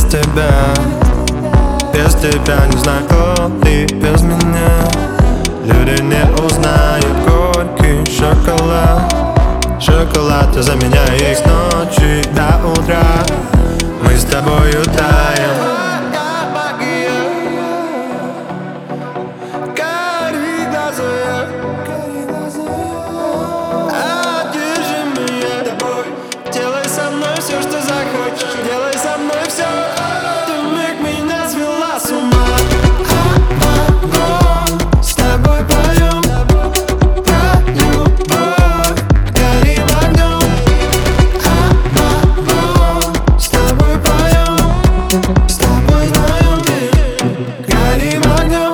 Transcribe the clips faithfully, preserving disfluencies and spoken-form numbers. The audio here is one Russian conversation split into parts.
тебя, без тебя не знаю, кто ты без меня. Люди не узнают горький шоколад. Шоколад, ты заменяешь с ночи до утра. Мы с тобою таем. Все, что захочешь, делай со мной все. Ты вмиг меня свела с ума. С тобой поем про любовь, горим огнем. С тобой поем, с тобой знаем, горим огнем.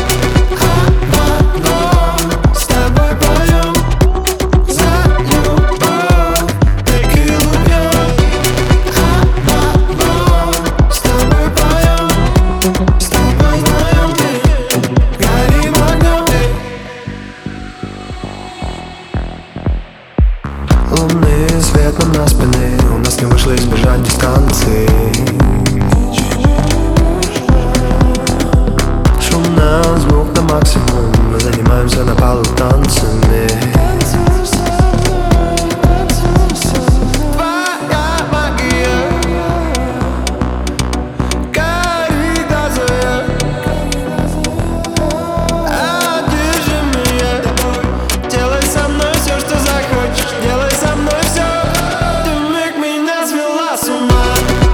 С тобой поем за любовь, текилу пьем. Лунный свет нам на спине, у нас не вышло избежать дистанции. Шумно, звук на максимум, мы занимаемся на полу танцами. Твоя магия, гори глаза, одержи меня. Делай со мной все, что захочешь, делай со мной все. Ты вмиг меня свела с ума.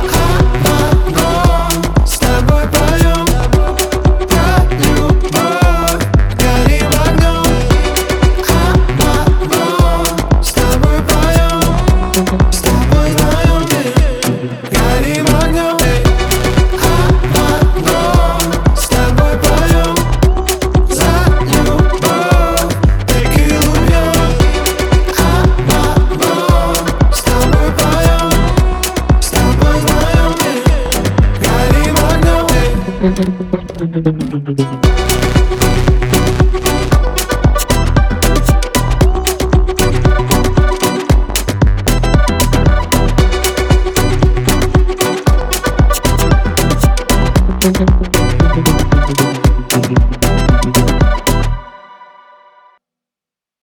С тобой поем про любовь, горим огнем. С тобой поем, с тобой знаем, горим огнем. С тобой поем за любовь, текилу пьем. С тобой поем, с тобой знаем, горим огнем.